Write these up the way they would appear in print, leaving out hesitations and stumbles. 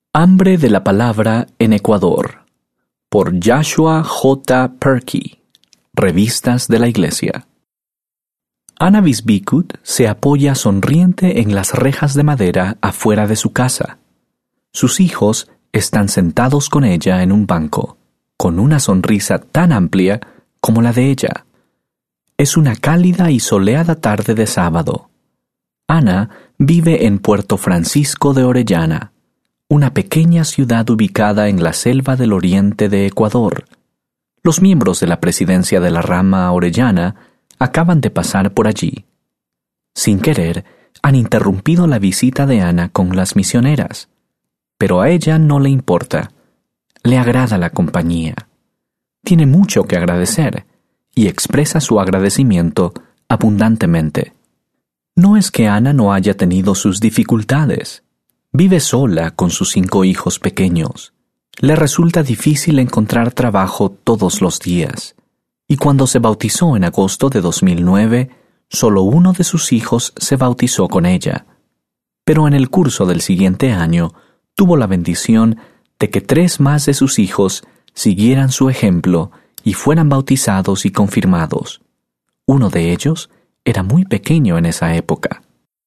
Hambre de la palabra en Ecuador, por Joshua J. Perky, Revistas de la Iglesia. Ana Visbikut se apoya sonriente en las rejas de madera afuera de su casa. Sus hijos están sentados con ella en un banco, con una sonrisa tan amplia como la de ella. Es una cálida y soleada tarde de sábado. Ana vive en Puerto Francisco de Orellana, una pequeña ciudad ubicada en la selva del oriente de Ecuador. Los miembros de la presidencia de la rama orellana acaban de pasar por allí. Sin querer, han interrumpido la visita de Ana con las misioneras, pero a ella no le importa. Le agrada la compañía. Tiene mucho que agradecer y expresa su agradecimiento abundantemente. No es que Ana no haya tenido sus dificultades. Vive sola con sus 5 hijos pequeños. Le resulta difícil encontrar trabajo todos los días. Y cuando se bautizó en agosto de 2009, solo uno de sus hijos se bautizó con ella. Pero en el curso del siguiente año, tuvo la bendición de que 3 más de sus hijos siguieran su ejemplo y fueran bautizados y confirmados. Uno de ellos era muy pequeño en esa época.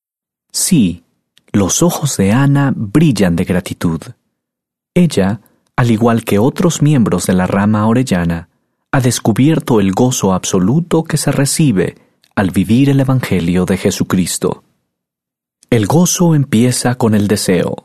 Sí, los ojos de Ana brillan de gratitud. Ella, al igual que otros miembros de la rama orellana, ha descubierto el gozo absoluto que se recibe al vivir el Evangelio de Jesucristo. El gozo empieza con el deseo.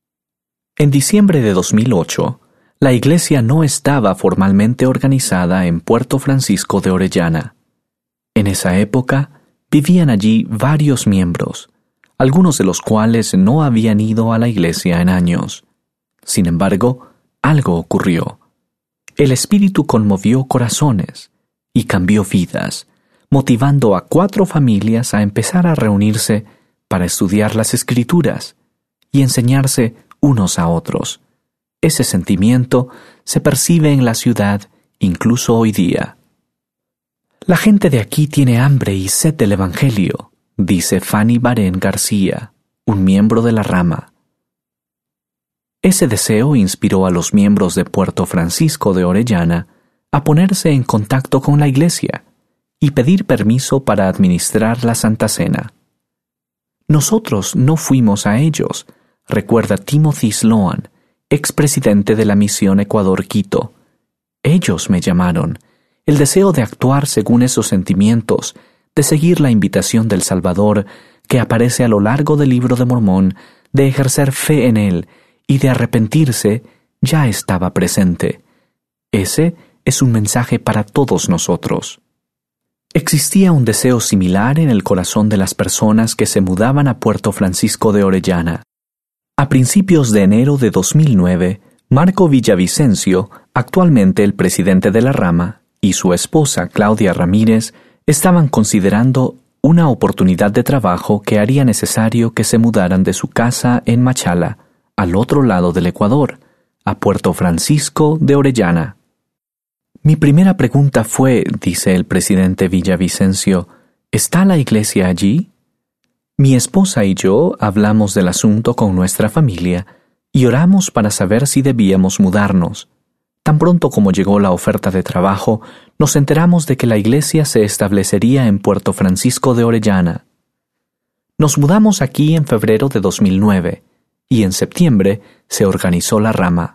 En diciembre de 2008, la iglesia no estaba formalmente organizada en Puerto Francisco de Orellana. En esa época, vivían allí varios miembros, algunos de los cuales no habían ido a la iglesia en años. Sin embargo, algo ocurrió. El Espíritu conmovió corazones y cambió vidas, motivando a 4 familias a empezar a reunirse para estudiar las Escrituras y enseñarse unos a otros. Ese sentimiento se percibe en la ciudad incluso hoy día. La gente de aquí tiene hambre y sed del Evangelio, dice Fanny Barén García, un miembro de la rama. Ese deseo inspiró a los miembros de Puerto Francisco de Orellana a ponerse en contacto con la iglesia y pedir permiso para administrar la Santa Cena. Nosotros no fuimos a ellos, recuerda Timothy Sloan, expresidente de la Misión Ecuador-Quito. Ellos me llamaron. El deseo de actuar según esos sentimientos, de seguir la invitación del Salvador que aparece a lo largo del Libro de Mormón, de ejercer fe en Él y de arrepentirse, ya estaba presente. Ese es un mensaje para todos nosotros. Existía un deseo similar en el corazón de las personas que se mudaban a Puerto Francisco de Orellana. A principios de enero de 2009, Marco Villavicencio, actualmente el presidente de la rama, y su esposa Claudia Ramírez estaban considerando una oportunidad de trabajo que haría necesario que se mudaran de su casa en Machala, al otro lado del Ecuador, a Puerto Francisco de Orellana. Mi primera pregunta fue, dice el presidente Villavicencio, ¿está la iglesia allí? Mi esposa y yo hablamos del asunto con nuestra familia y oramos para saber si debíamos mudarnos. Tan pronto como llegó la oferta de trabajo, nos enteramos de que la iglesia se establecería en Puerto Francisco de Orellana. Nos mudamos aquí en febrero de 2009 y en septiembre se organizó la rama.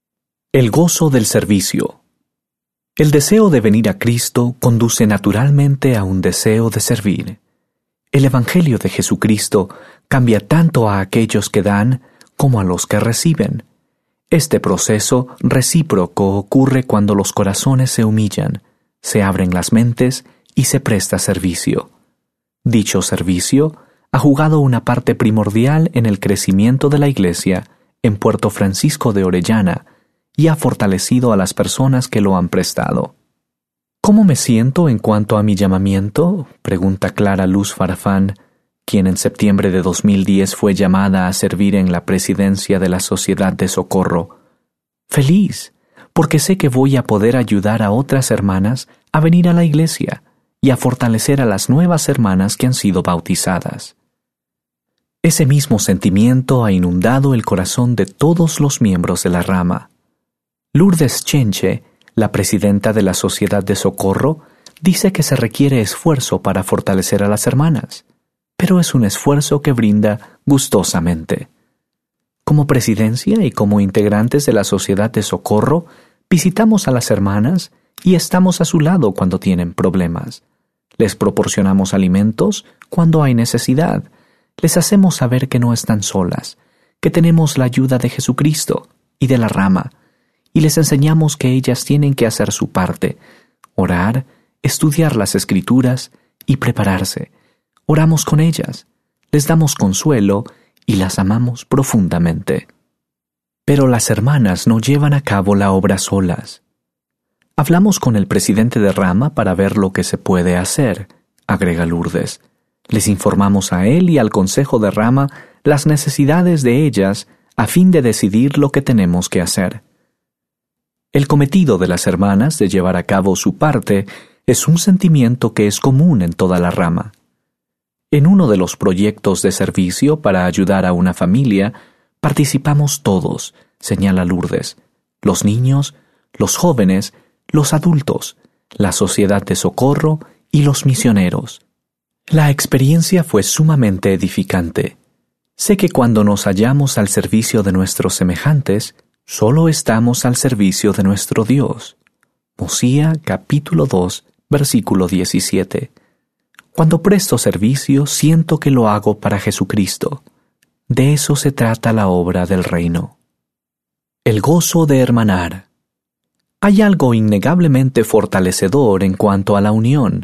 El gozo del servicio. El deseo de venir a Cristo conduce naturalmente a un deseo de servir. El Evangelio de Jesucristo cambia tanto a aquellos que dan como a los que reciben. Este proceso recíproco ocurre cuando los corazones se humillan, se abren las mentes y se presta servicio. Dicho servicio ha jugado una parte primordial en el crecimiento de la Iglesia en Puerto Francisco de Orellana y ha fortalecido a las personas que lo han prestado. ¿Cómo me siento en cuanto a mi llamamiento?, pregunta Clara Luz Farfán, quien en septiembre de 2010 fue llamada a servir en la presidencia de la Sociedad de Socorro. Feliz, porque sé que voy a poder ayudar a otras hermanas a venir a la iglesia y a fortalecer a las nuevas hermanas que han sido bautizadas. Ese mismo sentimiento ha inundado el corazón de todos los miembros de la rama. Lourdes Chenche, la presidenta de la Sociedad de Socorro, dice que se requiere esfuerzo para fortalecer a las hermanas, pero es un esfuerzo que brinda gustosamente. Como presidencia y como integrantes de la Sociedad de Socorro, visitamos a las hermanas y estamos a su lado cuando tienen problemas. Les proporcionamos alimentos cuando hay necesidad. Les hacemos saber que no están solas, que tenemos la ayuda de Jesucristo y de la rama, y les enseñamos que ellas tienen que hacer su parte, orar, estudiar las Escrituras y prepararse. Oramos con ellas, les damos consuelo y las amamos profundamente. Pero las hermanas no llevan a cabo la obra solas. Hablamos con el presidente de rama para ver lo que se puede hacer, agrega Lourdes. Les informamos a él y al consejo de rama las necesidades de ellas a fin de decidir lo que tenemos que hacer. El cometido de las hermanas de llevar a cabo su parte es un sentimiento que es común en toda la rama. En uno de los proyectos de servicio para ayudar a una familia, participamos todos, señala Lourdes, los niños, los jóvenes, los adultos, la Sociedad de Socorro y los misioneros. La experiencia fue sumamente edificante. Sé que cuando nos hallamos al servicio de nuestros semejantes, solo estamos al servicio de nuestro Dios. Mosía capítulo 2, versículo 17. Cuando presto servicio, siento que lo hago para Jesucristo. De eso se trata la obra del reino. El gozo de hermanar. Hay algo innegablemente fortalecedor en cuanto a la unión.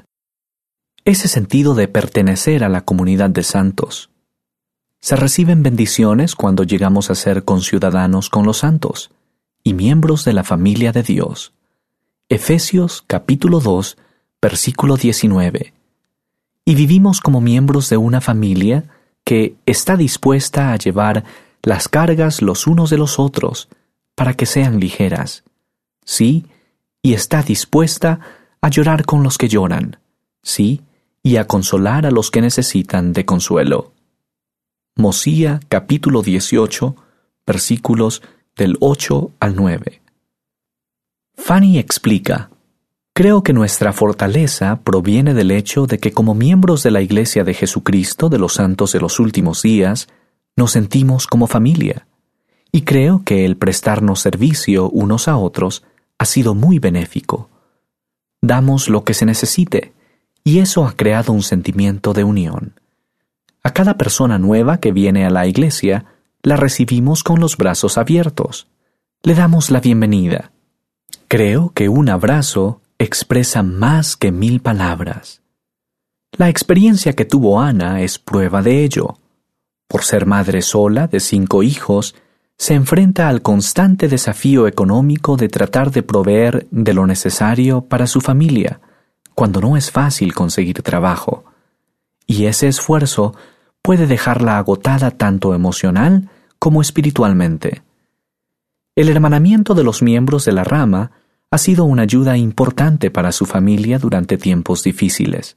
Ese sentido de pertenecer a la comunidad de santos. Se reciben bendiciones cuando llegamos a ser conciudadanos con los santos y miembros de la familia de Dios. Efesios capítulo 2, versículo 19. Y vivimos como miembros de una familia que está dispuesta a llevar las cargas los unos de los otros para que sean ligeras. Sí, y está dispuesta a llorar con los que lloran. Sí, y a consolar a los que necesitan de consuelo. Mosía capítulo 18, versículos del 8 al 9. Fanny explica: creo que nuestra fortaleza proviene del hecho de que como miembros de la Iglesia de Jesucristo de los Santos de los Últimos Días, nos sentimos como familia, y creo que el prestarnos servicio unos a otros ha sido muy benéfico. Damos lo que se necesite, y eso ha creado un sentimiento de unión. A cada persona nueva que viene a la iglesia, la recibimos con los brazos abiertos. Le damos la bienvenida. Creo que un abrazo expresa más que 1000 palabras. La experiencia que tuvo Ana es prueba de ello. Por ser madre sola de 5 hijos, se enfrenta al constante desafío económico de tratar de proveer de lo necesario para su familia, cuando no es fácil conseguir trabajo. Y ese esfuerzo puede dejarla agotada tanto emocional como espiritualmente. El hermanamiento de los miembros de la rama ha sido una ayuda importante para su familia durante tiempos difíciles.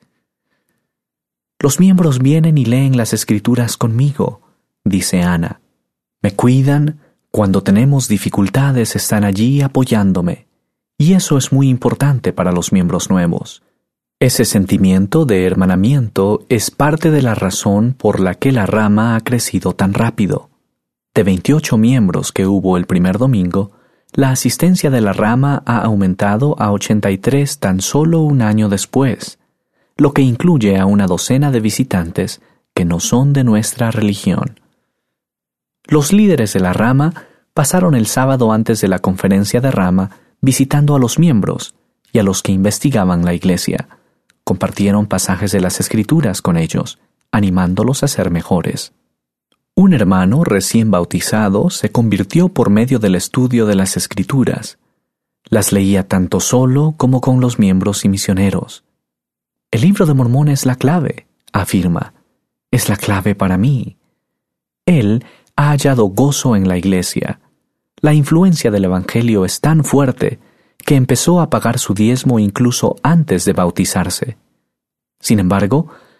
Los miembros vienen y leen las Escrituras conmigo, dice Ana. Me cuidan, cuando tenemos dificultades están allí apoyándome, y eso es muy importante para los miembros nuevos. Ese sentimiento de hermanamiento es parte de la razón por la que la rama ha crecido tan rápido. De 28 miembros que hubo el primer domingo, la asistencia de la rama ha aumentado a 83 tan solo un año después, lo que incluye a una docena de visitantes que no son de nuestra religión. Los líderes de la rama pasaron el sábado antes de la conferencia de rama visitando a los miembros y a los que investigaban la iglesia. Compartieron pasajes de las Escrituras con ellos, animándolos a ser mejores. Un hermano recién bautizado se convirtió por medio del estudio de las Escrituras. Las leía tanto solo como con los miembros y misioneros. El libro de Mormón es la clave, afirma. Es la clave para mí. Él ha hallado gozo en la iglesia. La influencia del Evangelio es tan fuerte que empezó a pagar su diezmo incluso antes de bautizarse. Sin embargo,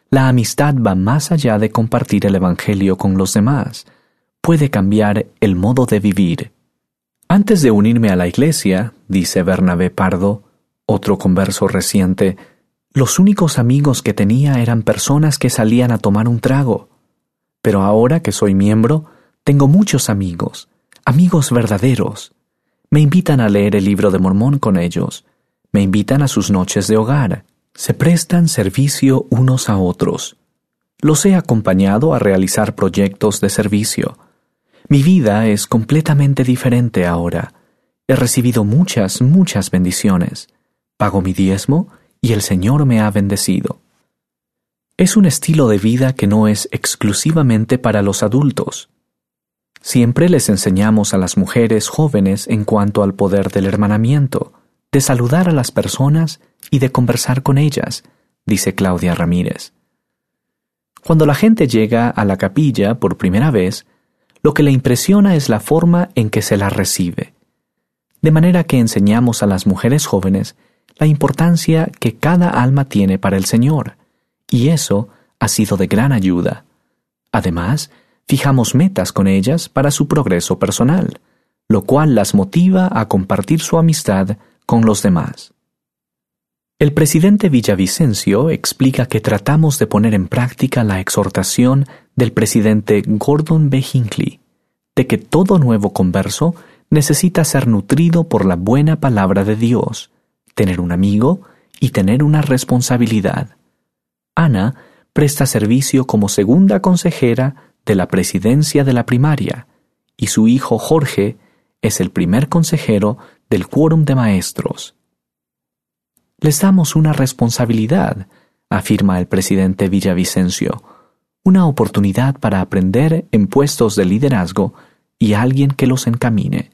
La amistad va más allá de compartir el Evangelio con los demás. Puede cambiar el modo de vivir. Antes de unirme a la iglesia, dice Bernabé Pardo, otro converso reciente, los únicos amigos que tenía eran personas que salían a tomar un trago. Pero ahora que soy miembro, tengo muchos amigos, amigos verdaderos. Me invitan a leer el libro de Mormón con ellos. Me invitan a sus noches de hogar. Se prestan servicio unos a otros. Los he acompañado a realizar proyectos de servicio. Mi vida es completamente diferente ahora. He recibido muchas bendiciones. Pago mi diezmo y el Señor me ha bendecido. Es un estilo de vida que no es exclusivamente para los adultos. Siempre les enseñamos a las mujeres jóvenes en cuanto al poder del hermanamiento, de saludar a las personas y de conversar con ellas, dice Claudia Ramírez. Cuando la gente llega a la capilla por primera vez, lo que le impresiona es la forma en que se la recibe. De manera que enseñamos a las mujeres jóvenes la importancia que cada alma tiene para el Señor, y eso ha sido de gran ayuda. Además, fijamos metas con ellas para su progreso personal, lo cual las motiva a compartir su amistad con los demás. El presidente Villavicencio explica que tratamos de poner en práctica la exhortación del presidente Gordon B. Hinckley, de que todo nuevo converso necesita ser nutrido por la buena palabra de Dios, tener un amigo y tener una responsabilidad. Ana presta servicio como segunda consejera de la presidencia de la primaria, y su hijo Jorge es el primer consejero del quórum de maestros. Les damos una responsabilidad, afirma el presidente Villavicencio, una oportunidad para aprender en puestos de liderazgo y alguien que los encamine.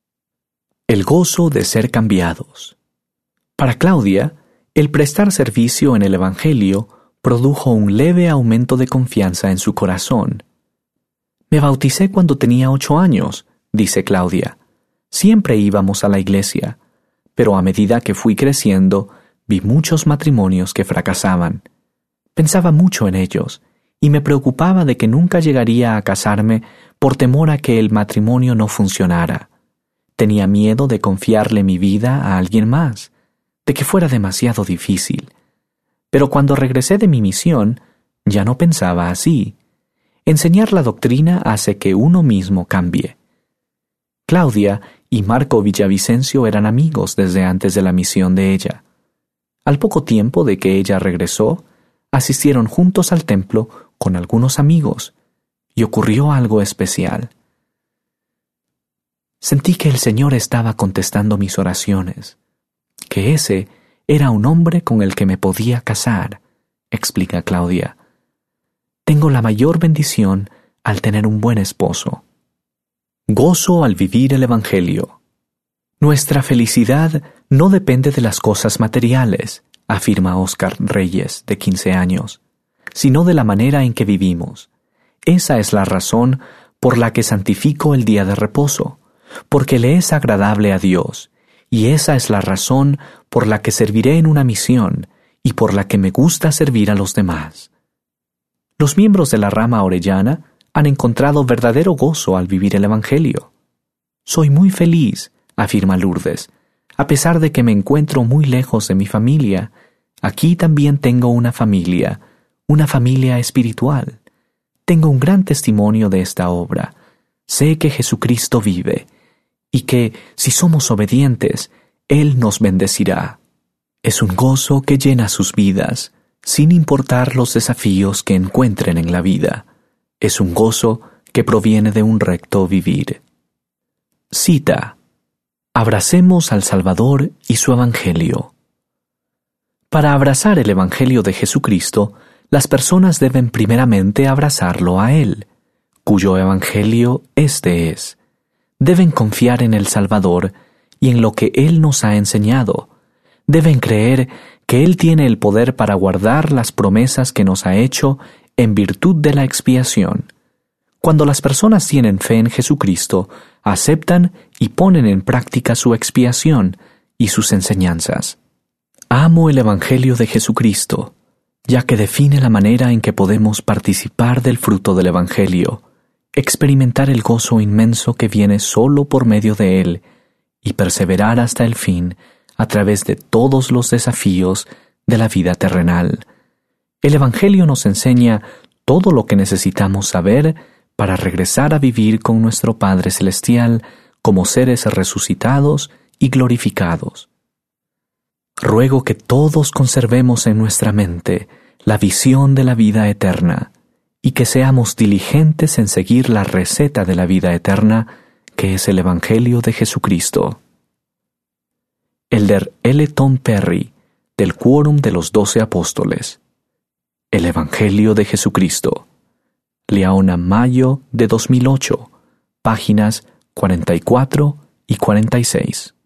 El gozo de ser cambiados. Para Claudia, el prestar servicio en el Evangelio produjo un leve aumento de confianza en su corazón. Me bauticé cuando tenía 8 años, dice Claudia. Siempre íbamos a la iglesia, pero a medida que fui creciendo, vi muchos matrimonios que fracasaban. Pensaba mucho en ellos, y me preocupaba de que nunca llegaría a casarme por temor a que el matrimonio no funcionara. Tenía miedo de confiarle mi vida a alguien más, de que fuera demasiado difícil. Pero cuando regresé de mi misión, ya no pensaba así. Enseñar la doctrina hace que uno mismo cambie. Claudia y Marco Villavicencio eran amigos desde antes de la misión de ella. Al poco tiempo de que ella regresó, asistieron juntos al templo con algunos amigos, y ocurrió algo especial. Sentí que el Señor estaba contestando mis oraciones, que ese era un hombre con el que me podía casar, explica Claudia. Tengo la mayor bendición al tener un buen esposo. Gozo al vivir el Evangelio. Nuestra felicidad no depende de las cosas materiales, afirma Óscar Reyes, de 15 años, sino de la manera en que vivimos. Esa es la razón por la que santifico el día de reposo, porque le es agradable a Dios, y esa es la razón por la que serviré en una misión y por la que me gusta servir a los demás. Los miembros de la rama orellana han encontrado verdadero gozo al vivir el Evangelio. Soy muy feliz, afirma Lourdes, a pesar de que me encuentro muy lejos de mi familia. Aquí también tengo una familia espiritual. Tengo un gran testimonio de esta obra. Sé que Jesucristo vive y que, si somos obedientes, Él nos bendecirá. Es un gozo que llena sus vidas, sin importar los desafíos que encuentren en la vida. Es un gozo que proviene de un recto vivir. Cita: Abracemos al Salvador y su Evangelio. Para abrazar el Evangelio de Jesucristo, las personas deben primeramente abrazarlo a Él, cuyo Evangelio este es. Deben confiar en el Salvador y en lo que Él nos ha enseñado. Deben creer que Él tiene el poder para guardar las promesas que nos ha hecho en virtud de la expiación. Cuando las personas tienen fe en Jesucristo, aceptan y ponen en práctica su expiación y sus enseñanzas. Amo el Evangelio de Jesucristo. ya que define la manera en que podemos participar del fruto del Evangelio, experimentar el gozo inmenso que viene solo por medio de él y perseverar hasta el fin a través de todos los desafíos de la vida terrenal. El Evangelio nos enseña todo lo que necesitamos saber para regresar a vivir con nuestro Padre Celestial como seres resucitados y glorificados. Ruego que todos conservemos en nuestra mente la visión de la vida eterna y que seamos diligentes en seguir la receta de la vida eterna, que es el Evangelio de Jesucristo. Elder L. Tom Perry, del Quórum de los 12 Apóstoles. El Evangelio de Jesucristo. Leona, mayo de 2008, páginas 44 y 46.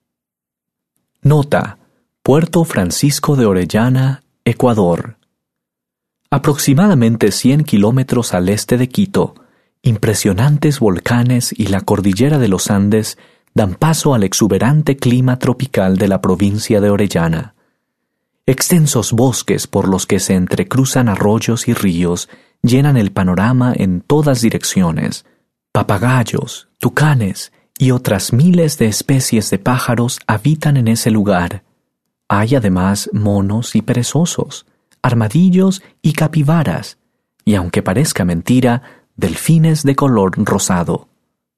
Nota: Puerto Francisco de Orellana, Ecuador. Aproximadamente 100 kilómetros al este de Quito, impresionantes volcanes y la cordillera de los Andes dan paso al exuberante clima tropical de la provincia de Orellana. Extensos bosques por los que se entrecruzan arroyos y ríos llenan el panorama en todas direcciones. Papagayos, tucanes y otras miles de especies de pájaros habitan en ese lugar. Hay además monos y perezosos, armadillos y capibaras, y aunque parezca mentira, delfines de color rosado.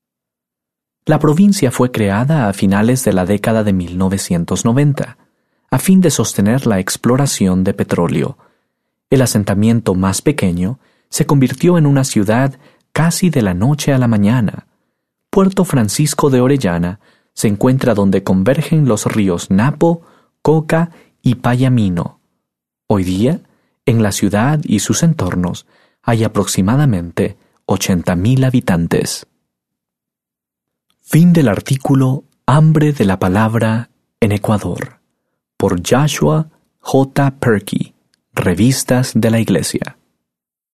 La provincia fue creada a finales de la década de 1990, a fin de sostener la exploración de petróleo. El asentamiento más pequeño se convirtió en una ciudad casi de la noche a la mañana. Puerto Francisco de Orellana se encuentra donde convergen los ríos Napo, Coca y Payamino. Hoy día, en la ciudad y sus entornos, hay aproximadamente 80,000 habitantes. Fin del artículo Hambre de la palabra en Ecuador, por Joshua J. Perky, Revistas de la Iglesia.